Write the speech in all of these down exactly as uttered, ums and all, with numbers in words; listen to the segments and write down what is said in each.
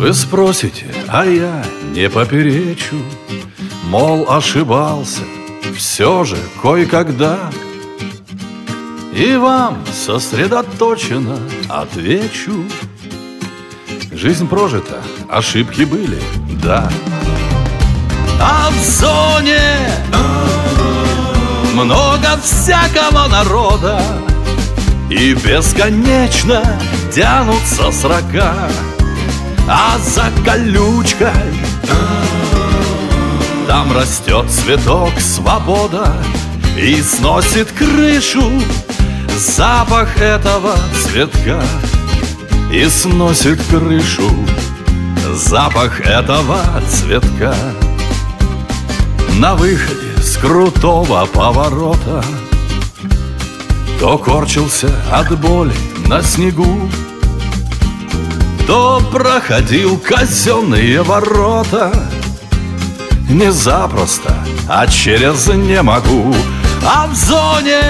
Вы спросите, а я не поперечу, мол, ошибался все же кое-когда. И вам сосредоточенно отвечу: жизнь прожита, ошибки были, да. А в зоне много всякого народа, и бесконечно тянутся срока. А за колючкой там растет цветок свобода и сносит крышу запах этого цветка. И сносит крышу запах этого цветка. На выходе с крутого поворота то корчился от боли на снегу, то проходил казенные ворота. Не запросто, а через не могу. А в зоне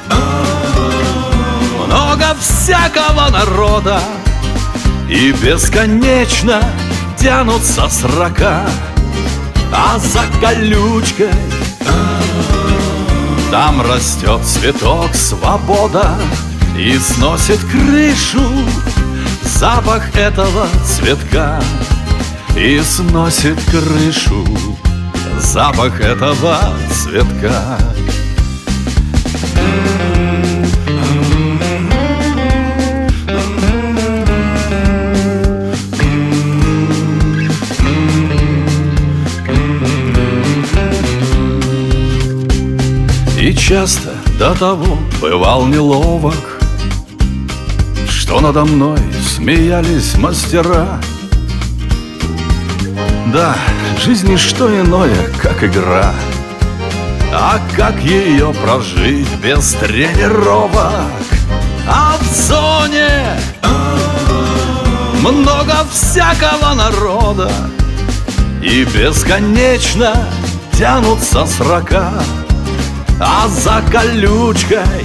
много всякого народа, и бесконечно тянутся срока. А за колючкой там растет цветок свобода и сносит крышу запах этого цветка. И сносит крышу запах этого цветка. И часто до того бывал неловок, что надо мной смеялись мастера. Да, жизнь не что иное, как игра. А как ее прожить без тренировок? А в зоне много всякого народа, и бесконечно тянутся срока. А за колючкой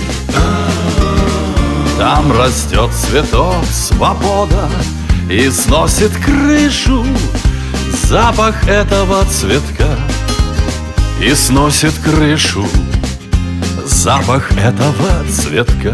там растет цветок свобода и сносит крышу запах этого цветка. И сносит крышу запах этого цветка.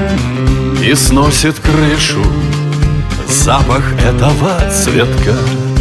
И сносит крышу запах этого цветка.